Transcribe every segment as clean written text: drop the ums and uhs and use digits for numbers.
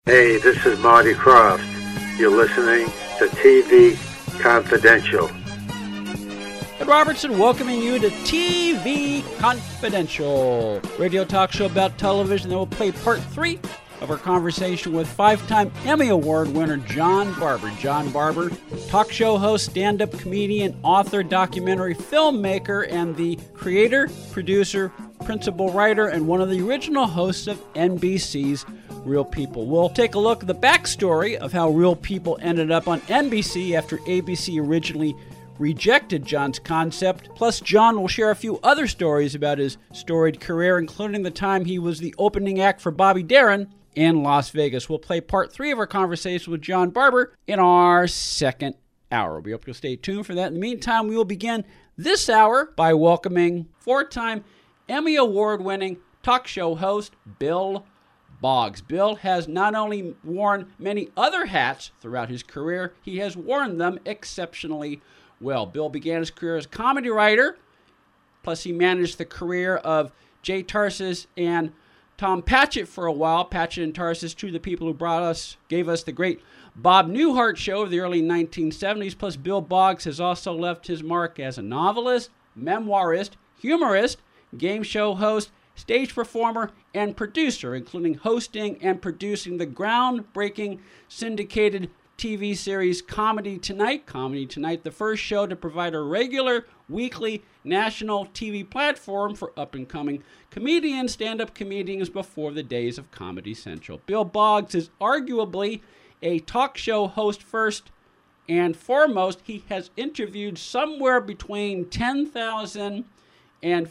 Hey, this is Marty Croft. You're listening to TV Confidential. Ed Robertson welcoming you to TV Confidential, radio talk show about television that will play part 3 of our conversation with 5-time Emmy Award winner John Barber. John Barber, talk show host, stand-up comedian, author, documentary filmmaker, and the creator, producer, principal writer, and one of the original hosts of NBC's Real People. We'll take a look at the backstory of how Real People ended up on NBC after ABC originally rejected John's concept. Plus, John will share a few other stories about his storied career, including the time he was the opening act for Bobby Darin in Las Vegas. We'll play part 3 of our conversation with John Barber in our second hour. We hope you'll stay tuned for that. In the meantime, we will begin this hour by welcoming 4-time Emmy Award-winning talk show host Bill Boggs. Bill has not only worn many other hats throughout his career, he has worn them exceptionally well. Bill began his career as a comedy writer, plus he managed the career of Jay Tarses and Tom Patchett for a while. Patchett and Tarses, two of the people who gave us the great Bob Newhart show of the early 1970s. Plus, Bill Boggs has also left his mark as a novelist, memoirist, humorist, game show host, stage performer, and producer, including hosting and producing the groundbreaking syndicated TV series Comedy Tonight. Comedy Tonight, the first show to provide a regular weekly national TV platform for up-and-coming comedians, stand-up comedians before the days of Comedy Central. Bill Boggs is arguably a talk show host first and foremost. He has interviewed somewhere between 10,000 and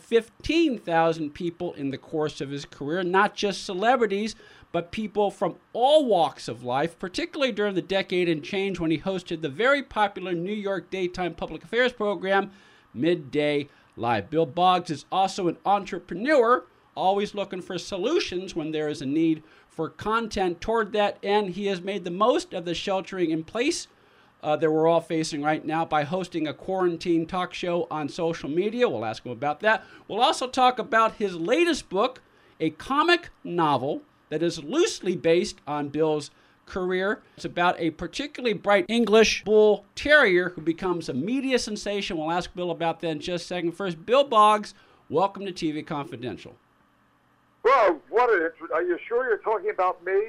15,000 people in the course of his career, not just celebrities, but people from all walks of life, particularly during the decade and change when he hosted the very popular New York daytime public affairs program, Midday Live. Bill Boggs is also an entrepreneur, always looking for solutions when there is a need for content. Toward that end, he has made the most of the sheltering in place that we're all facing right now by hosting a quarantine talk show on social media. We'll ask him about that. We'll also talk about his latest book, a comic novel that is loosely based on Bill's career. It's about a particularly bright English bull terrier who becomes a media sensation. We'll ask Bill about that in just a second. First, Bill Boggs, welcome to TV Confidential. Well, what an intro. Are you sure you're talking about me?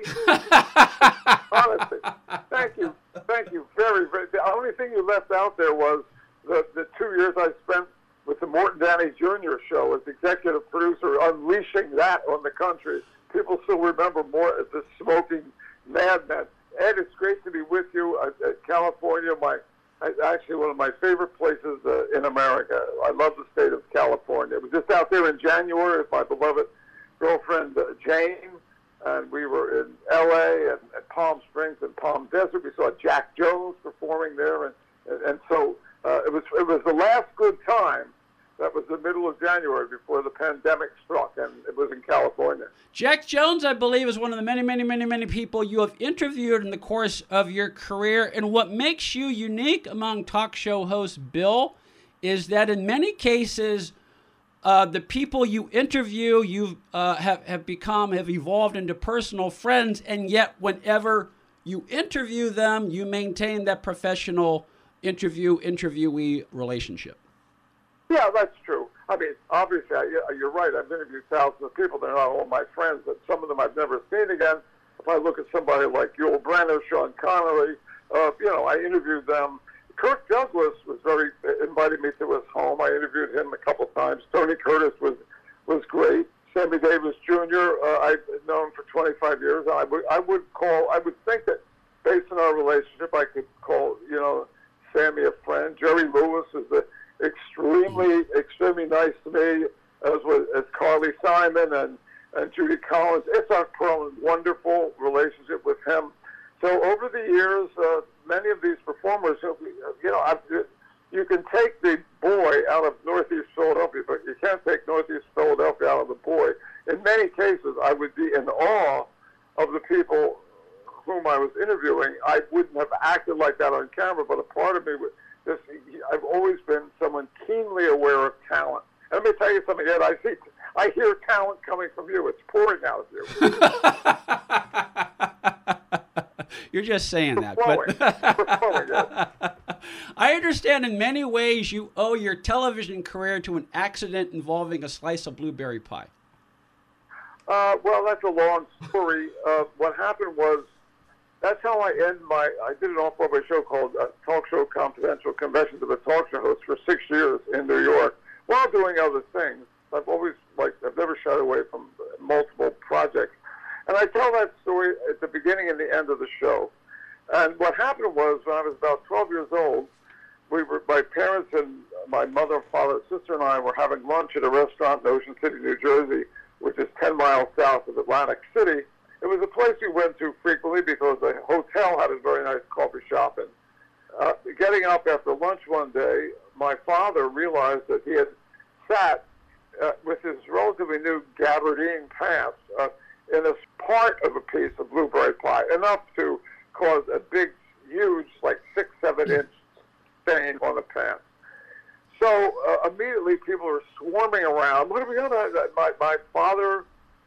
Honestly, thank you very, very. The only thing you left out there was the 2 years I spent with the Morton Downey Jr. show as executive producer, unleashing that on the country. People still remember more as the smoking madman. Ed, it's great to be with you. California, actually one of my favorite places in America. I love the state of California. I was just out there in January with my beloved girlfriend Jane, and we were in L.A. and Palm Springs and Palm Desert. We saw Jack Jones performing there, and so it was the last good time. That was the middle of January before the pandemic struck, and it was in California. Jack Jones, I believe, is one of the many people you have interviewed in the course of your career. And what makes you unique among talk show hosts, Bill, is that in many cases, the people you interview, have evolved into personal friends, and yet whenever you interview them, you maintain that professional interviewee relationship. Yeah, that's true. I mean, obviously, you're right. I've interviewed thousands of people. They're not all my friends, but some of them I've never seen again. If I look at somebody like Yul Brynner, Sean Connery, I interviewed them. Kirk Douglas invited me to his home. I interviewed him a couple times. Tony Curtis was great. Sammy Davis Jr. I've known for 25 years. I would think that based on our relationship, I could call Sammy a friend. Jerry Lewis is extremely nice to me, as Carly Simon and Judy Collins. It's a wonderful relationship with him. So over the years, many of these performers, you can take the boy out of Northeast Philadelphia, but you can't take Northeast Philadelphia out of the boy. In many cases, I would be in awe of the people whom I was interviewing. I wouldn't have acted like that on camera, but a part of me I've always been someone keenly aware of talent. And let me tell you something, Ed. I hear talent coming from you. It's pouring out of you. You're just saying that. But I understand in many ways you owe your television career to an accident involving a slice of blueberry pie. Well, that's a long story. What happened was, that's how I did an off-Broadway show called Talk Show Confidential, Conventions of a Talk Show Host, for 6 years in New York, while doing other things. I've never shied away from multiple projects. And I tell that story at the beginning and the end of the show. And what happened was, when I was about 12 years old, my parents and my mother, father, sister, and I were having lunch at a restaurant in Ocean City, New Jersey, which is 10 miles south of Atlantic City. It was a place we went to frequently because the hotel had a very nice coffee shop. And getting up after lunch one day, my father realized that he had sat with his relatively new gabardine pants in a part of a piece of blueberry pie, enough to cause a big, huge, like 6-7 inch stain on the pants. So immediately people are swarming around. What are we going to? My father,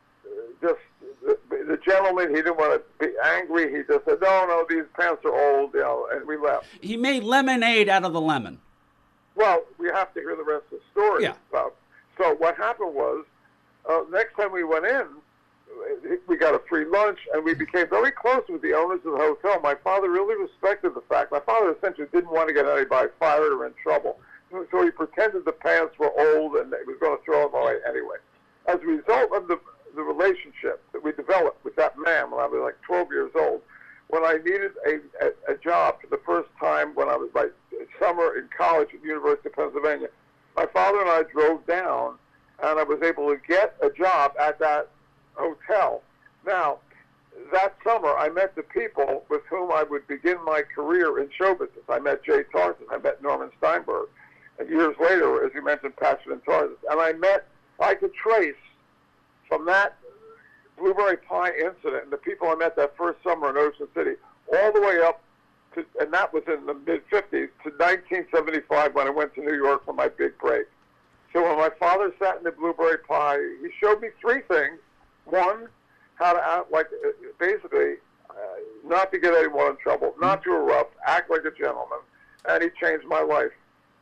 the gentleman, he didn't want to be angry. He just said, no, these pants are old, and we left. He made lemonade out of the lemon. Well, we have to hear the rest of the story. Yeah. So what happened was, next time we went in, we got a free lunch, and we became very close with the owners of the hotel. My father really respected the fact. My father essentially didn't want to get anybody fired or in trouble. So he pretended the pants were old and he was going to throw them away anyway. As a result of the relationship that we developed with that man when I was like 12 years old, when I needed a job for the first time when I was like summer in college at the University of Pennsylvania, my father and I drove down, and I was able to get a job at that hotel. Now, that summer, I met the people with whom I would begin my career in show business. I met Jay Tarzan. I met Norman Steinberg. And years later, as you mentioned, Patrick and Tarzan. And I could trace from that blueberry pie incident and the people I met that first summer in Ocean City all the way up to, and that was in the mid-50s, to 1975 when I went to New York for my big break. So when my father sat in the blueberry pie, he showed me three things. One, how to act like, basically, not to get anyone in trouble, not to erupt, act like a gentleman, and he changed my life.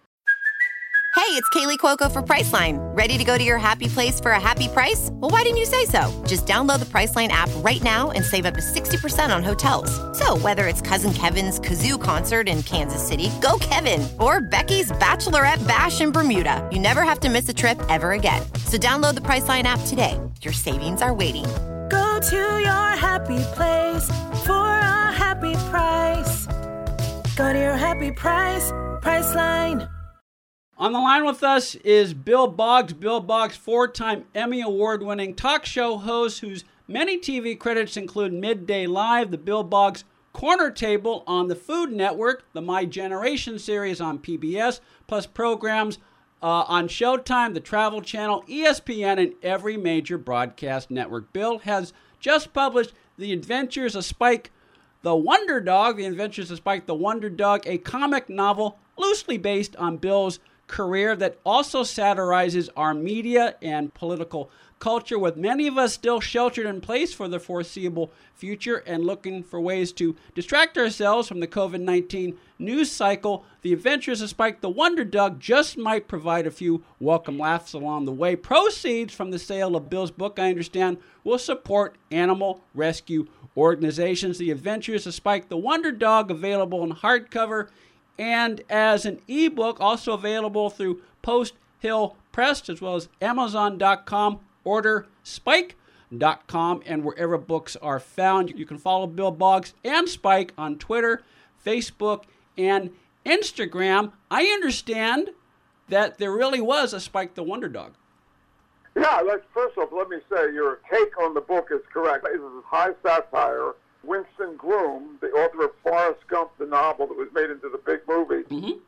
Hey, it's Kaylee Cuoco for Priceline. Ready to go to your happy place for a happy price? Well, why didn't you say so? Just download the Priceline app right now and save up to 60% on hotels. So whether it's Cousin Kevin's Kazoo Concert in Kansas City, go Kevin, or Becky's Bachelorette Bash in Bermuda, you never have to miss a trip ever again. So download the Priceline app today. Your savings are waiting. Go to your happy place for a happy price. Go to your happy price, Priceline. On the line with us is Bill Boggs. Bill Boggs, 4-time Emmy Award-winning talk show host whose many TV credits include Midday Live, the Bill Boggs Corner Table on the Food Network, the My Generation series on PBS, plus programs on Showtime, the Travel Channel, ESPN, and every major broadcast network. Bill has just published The Adventures of Spike the Wonder Dog, The Adventures of Spike the Wonder Dog, a comic novel loosely based on Bill's career that also satirizes our media and political culture, with many of us still sheltered in place for the foreseeable future and looking for ways to distract ourselves from the COVID-19 news cycle. The Adventures of Spike the Wonder Dog just might provide a few welcome laughs along the way. Proceeds from the sale of Bill's book, I understand, will support animal rescue organizations. The Adventures of Spike the Wonder Dog, available in hardcover and as an ebook, also available through Post Hill Press, as well as Amazon.com, order Spike.com, and wherever books are found. You can follow Bill Boggs and Spike on Twitter, Facebook, and Instagram. I understand that there really was a Spike the Wonder Dog. Yeah, first off, let me say your take on the book is correct. This is high satire. Winston Groom, the author of Forrest Gump, the novel that was made into the big movie,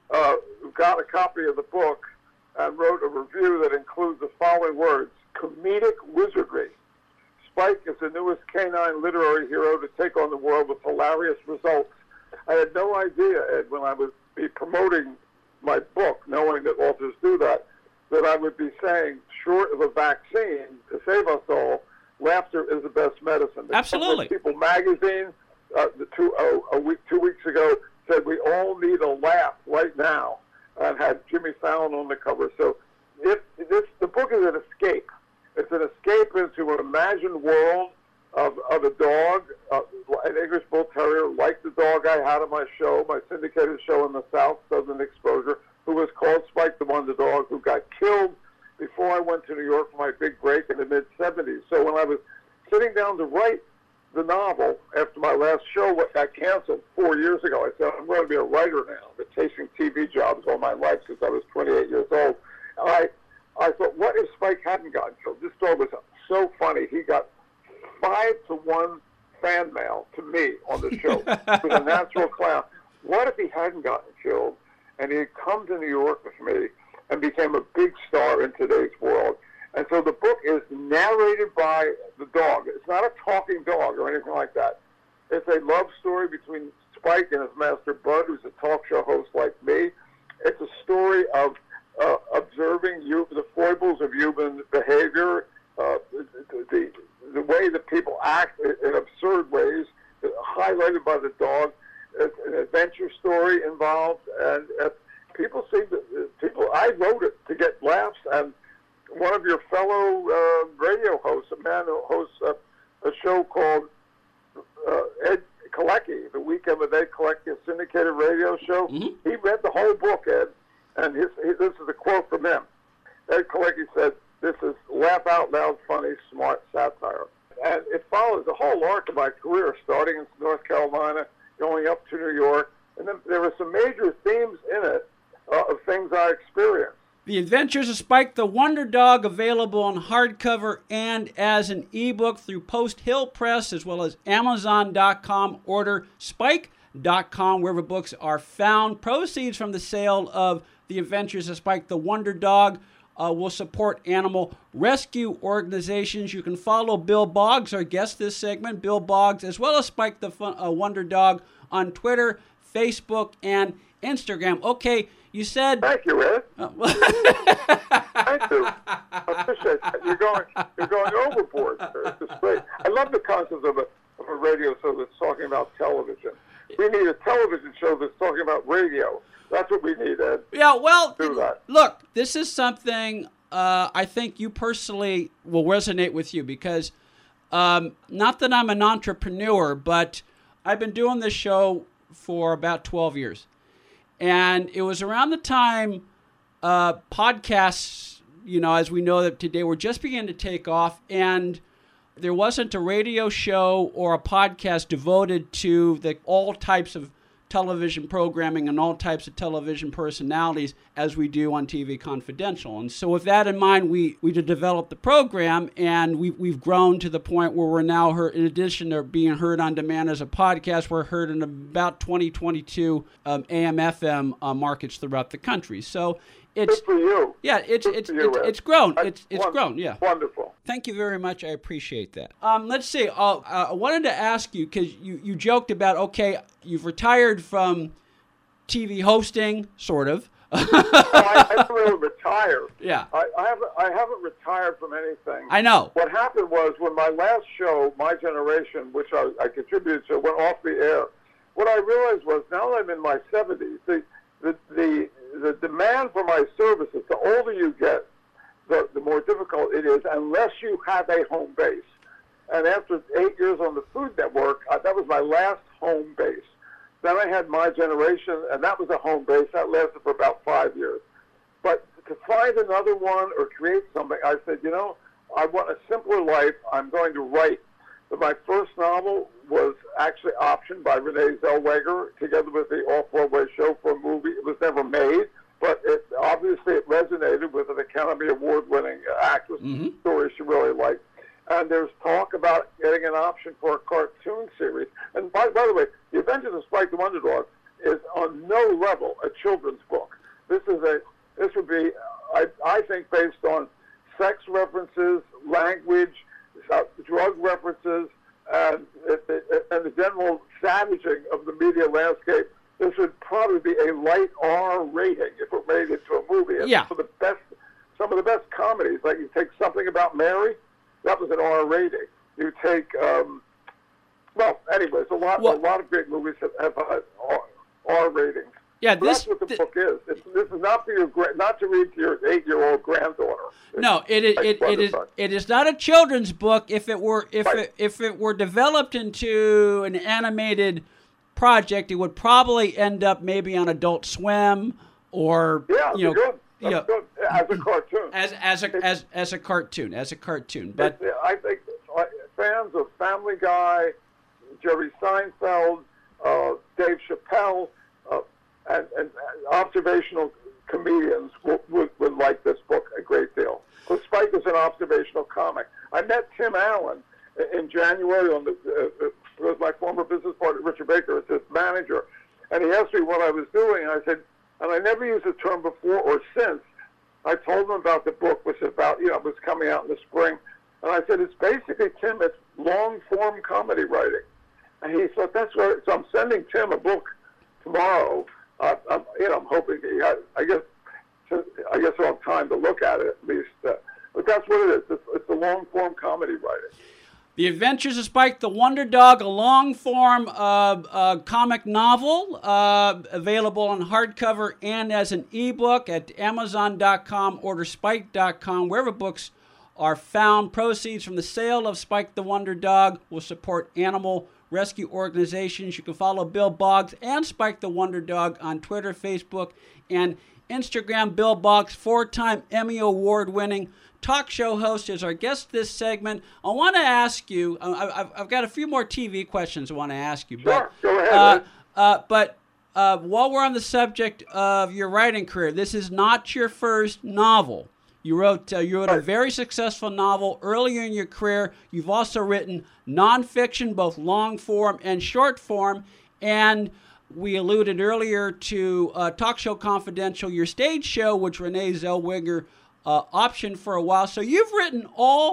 got a copy of the book and wrote a review that includes the following words: comedic wizardry. Spike is the newest canine literary hero to take on the world with hilarious results. I had no idea, Ed, when I would be promoting my book, knowing that authors do that I would be saying, short of a vaccine to save us all, laughter is the best medicine. Absolutely. People magazine 2 weeks ago, said we all need a laugh right now, and had Jimmy Fallon on the cover. So the book is an escape. It's an escape into an imagined world of a dog, an English Bull Terrier, like the dog I had on my show, my syndicated show in the South, Southern Exposure, who was called Spike the Wonder Dog, who got killed before I went to New York for my big break in the mid-'70s. So when I was sitting down to write the novel after my last show got canceled 4 years ago, I said, I'm going to be a writer now. I've been chasing TV jobs all my life since I was 28 years old. And I thought, what if Spike hadn't gotten killed? This dog was so funny. He got 5-to-1 fan mail to me on the show. He was a natural clown. What if he hadn't gotten killed and he had come to New York with me and became a big star in today's world? And so the book is narrated by the dog. It's not a talking dog or anything like that. It's a love story between Spike and his master Bud, who's a talk show host like me. It's a story of observing the foibles of human behavior, the way that people act in absurd ways, highlighted by the dog. It's an adventure story involved, and people I wrote it to get laughs, and one of your fellow radio hosts, a man who hosts a show called Ed Kalecki, The Weekend with Ed Kalecki, a syndicated radio show. Mm-hmm. He read the whole book, Ed, and this is a quote from him. Ed Kalecki said, "This is laugh out loud, funny, smart satire." And it follows the whole arc of my career, starting in North Carolina, going up to New York. And then there were some major themes in it of things I experienced. The Adventures of Spike the Wonder Dog, available on hardcover and as an ebook through Post Hill Press, as well as Amazon.com. Order Spike.com, wherever books are found. Proceeds from the sale of The Adventures of Spike the Wonder Dog will support animal rescue organizations. You can follow Bill Boggs, our guest this segment, Bill Boggs, as well as Spike the Wonder Dog on Twitter, Facebook, and Instagram. Okay, you said... Thank you, Ed. Thank you. I appreciate that. You're going overboard, sir. This is great. I love the concept of a radio show that's talking about television. We need a television show that's talking about radio. That's what we need, Ed. Yeah, well, do that. Look, this is something I think you personally will resonate with you because not that I'm an entrepreneur, but I've been doing this show for about 12 years. And it was around the time podcasts, as we know that today, were just beginning to take off, and there wasn't a radio show or a podcast devoted to all types of television programming and all types of television personalities as we do on TV Confidential. And so with that in mind, we developed the program, and we've grown to the point where we're now heard, in addition to being heard on demand as a podcast, we're heard in about 2022 AM/FM markets throughout the country. So it's good for you. Yeah, it's grown. It's grown. Yeah, wonderful. Thank you very much. I appreciate that. Let's see. I wanted to ask you because you joked about you've retired from TV hosting, sort of. I haven't really retired. Yeah. I haven't retired from anything. I know. What happened was when my last show, My Generation, which I contributed to, went off the air, what I realized was now that I'm in my 70s, the demand for my services, the older you get, the more difficult it is unless you have a home base. And after 8 years on the Food Network, that was my last home base. Then I had My Generation, and that was a home base. That lasted for about 5 years. But to find another one or create something, I said, I want a simpler life. I'm going to write. But my first novel was actually optioned by Renee Zellweger together with the Off-Broadway show for a movie. It was never made, but it resonated with an Academy Award-winning actress. Mm-hmm. Story she really liked. And there's talk about getting an option for a cartoon series. And by the way, The Adventures of Spike the Wonder Dog is on no level a children's book. This would be, I think, based on sex references, language, drug references, and the general savaging of the media landscape. This would probably be a light R rating if it made it to a movie. And yeah. Some of the best comedies, like you take Something About Mary, that was an R rating. You take Well, anyways, a lot of great movies have R ratings. Yeah, that's what the book is. This is not for not to read to your 8-year-old granddaughter. No, it is not a children's book. If it were developed into an animated project, it would probably end up maybe on Adult Swim or good. Good. As a cartoon. As a cartoon. But I think fans of Family Guy, Jerry Seinfeld, Dave Chappelle, and observational comedians would like this book a great deal. Because Spike is an observational comic. I met Tim Allen in January because my former business partner, Richard Baker, is his manager. And he asked me what I was doing. And I said, and I never used the term before or since. I told him about the book, which was coming out in the spring. And I said, it's basically, Tim, it's long-form comedy writing. And he said, that's right. So I'm sending Tim a book tomorrow. I'm hoping, I guess I'll have time to look at it at least. But that's what it is. It's a long-form comedy writing. The Adventures of Spike the Wonder Dog, a long-form comic novel, available on hardcover and as an ebook at Amazon.com, orderspike.com, wherever books are found. Proceeds from the sale of Spike the Wonder Dog will support animal rescue organizations. You can follow Bill Boggs and Spike the Wonder Dog on Twitter, Facebook, and Instagram. Bill Boggs, 4-time Emmy Award-winning talk show host, is our guest this segment. I want to ask you, I've got a few more TV questions I want to ask you. Sure, go ahead. But while we're on the subject of your writing career, this is not your first novel. You wrote a very successful novel earlier in your career. You've also written nonfiction, both long form and short form. And we alluded earlier to Talk Show Confidential, your stage show, which Renee Zellweger optioned for a while. So you've written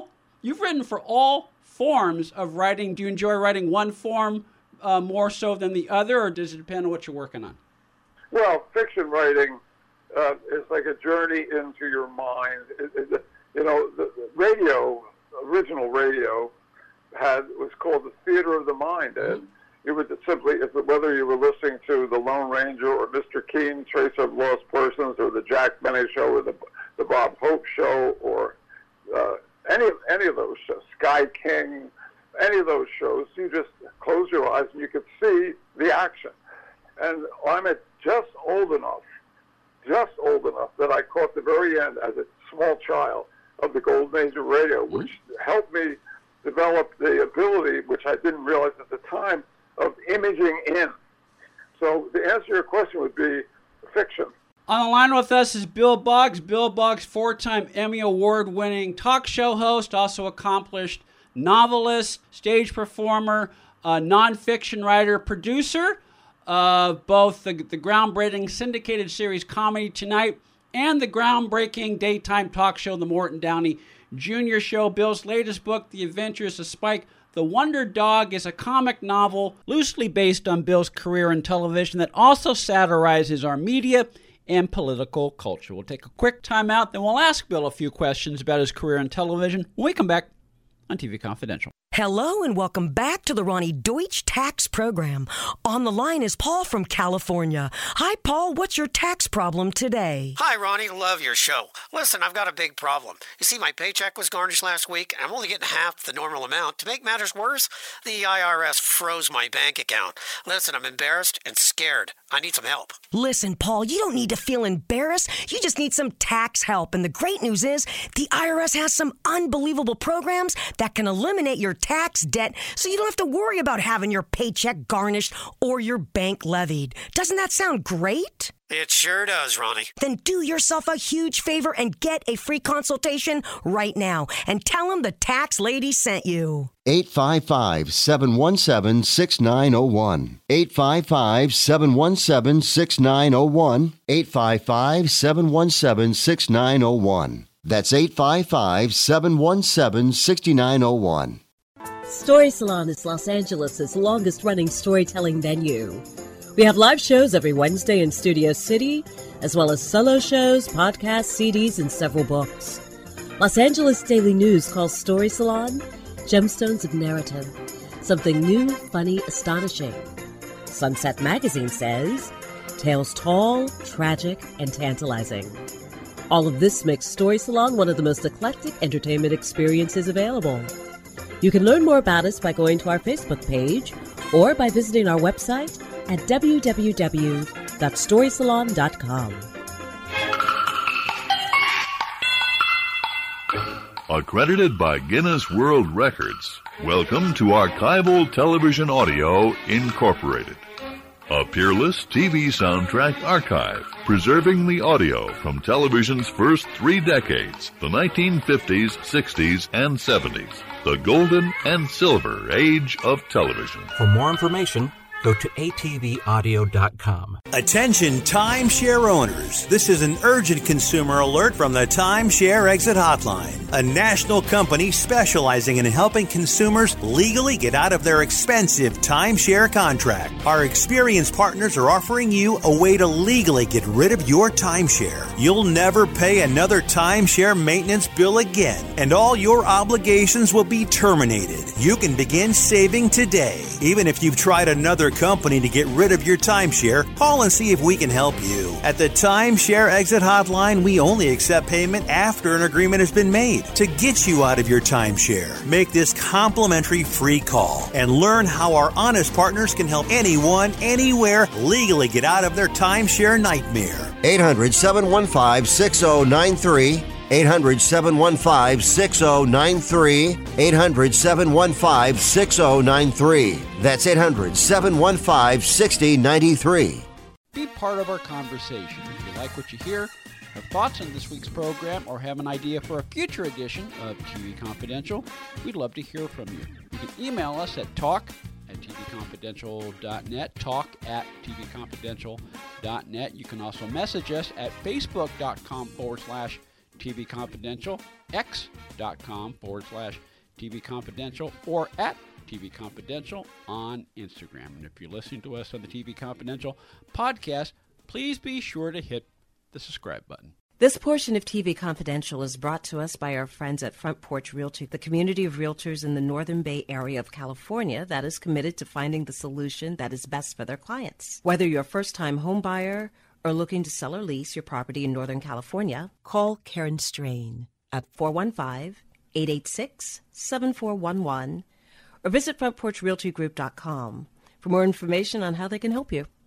for all forms of writing. Do you enjoy writing one form more so than the other, or does it depend on what you're working on? Well, fiction writing is like a journey into your mind. The radio, original radio, was called the Theater of the Mind, and you would simply, whether you were listening to the Lone Ranger or Mr. Keen, Trace of Lost Persons, or the Jack Benny Show, or the Bob Hope Show, or any of those shows, Sky King, any of those shows, you just close your eyes and you could see the action. And I'm just old enough that I caught the very end as a small child of the golden age of radio, which helped me develop the ability, which I didn't realize at the time, of imaging in. So the answer to your question would be fiction. On the line with us is Bill Boggs. Bill Boggs, 4-time Emmy Award-winning talk show host, also accomplished novelist, stage performer, nonfiction writer, producer of both the groundbreaking syndicated series Comedy Tonight and the groundbreaking daytime talk show The Morton Downey Jr. Show. Bill's latest book, The Adventures of Spike the Wonder Dog, is a comic novel loosely based on Bill's career in television that also satirizes our media and political culture. We'll take a quick time out, then we'll ask Bill a few questions about his career in television when we come back on TV Confidential. Hello and welcome back to the Ronnie Deutsch Tax Program. On the line is Paul from California. Hi, Paul. What's your tax problem today? Hi, Ronnie. Love your show. Listen, I've got a big problem. You see, my paycheck was garnished last week, and I'm only getting half the normal amount. To make matters worse, the IRS froze my bank account. Listen, I'm embarrassed and scared. I need some help. Listen, Paul, you don't need to feel embarrassed. You just need some tax help. And the great news is the IRS has some unbelievable programs that can eliminate your tax debt so you don't have to worry about having your paycheck garnished or your bank levied. Doesn't that sound great? It sure does, Ronnie. Then do yourself a huge favor and get a free consultation right now and tell them the tax lady sent you. 855-717-6901. 855-717-6901. 855-717-6901. That's 855-717-6901. Story Salon is Los Angeles' longest-running storytelling venue. We have live shows every Wednesday in Studio City, as well as solo shows, podcasts, CDs, and several books. Los Angeles Daily News calls Story Salon Gemstones of Narrative. something new, funny, astonishing. Sunset Magazine says, tales tall, tragic, and tantalizing. All of this makes Story Salon one of the most eclectic entertainment experiences available. You can learn more about us by going to our Facebook page or by visiting our website at www.storysalon.com. Accredited by Guinness World Records, welcome to Archival Television Audio Incorporated, a peerless TV soundtrack archive preserving the audio from television's first 3 decades, the 1950s, 60s, and 70s, the golden and silver age of television. For more information, go to atvaudio.com. Attention timeshare owners. This is an urgent consumer alert from the Timeshare Exit Hotline, a national company specializing in helping consumers legally get out of their expensive timeshare contract. Our experienced partners are offering you a way to legally get rid of your timeshare. You'll never pay another timeshare maintenance bill again, and all your obligations will be terminated. You can begin saving today. Even if you've tried another company to get rid of your timeshare, call and see if we can help you. At the Timeshare Exit Hotline, we only accept payment after an agreement has been made to get you out of your timeshare. Make this complimentary free call and learn how our honest partners can help anyone, anywhere, legally get out of their timeshare nightmare. 800-715-6093. 800-715-6093. 800-715-6093. That's 800-715-6093. Be part of our conversation. If you like what you hear, have thoughts on this week's program, or have an idea for a future edition of TV Confidential, we'd love to hear from you. You can email us at talk@tvconfidential.net, talk@tvconfidential.net. You can also message us at facebook.com/TV Confidential, x.com/TV Confidential, or at TV Confidential on Instagram. And if you're listening to us on the TV Confidential podcast, please be sure to hit the subscribe button. This portion of TV Confidential is brought to us by our friends at Front Porch Realty, the community of realtors in the Northern Bay area of California that is committed to finding the solution that is best for their clients. Whether you're a first-time home buyer or looking to sell or lease your property in Northern California, call Karen Strain at 415-886-7411 or visit frontporchrealtygroup.com for more information on how they can help you.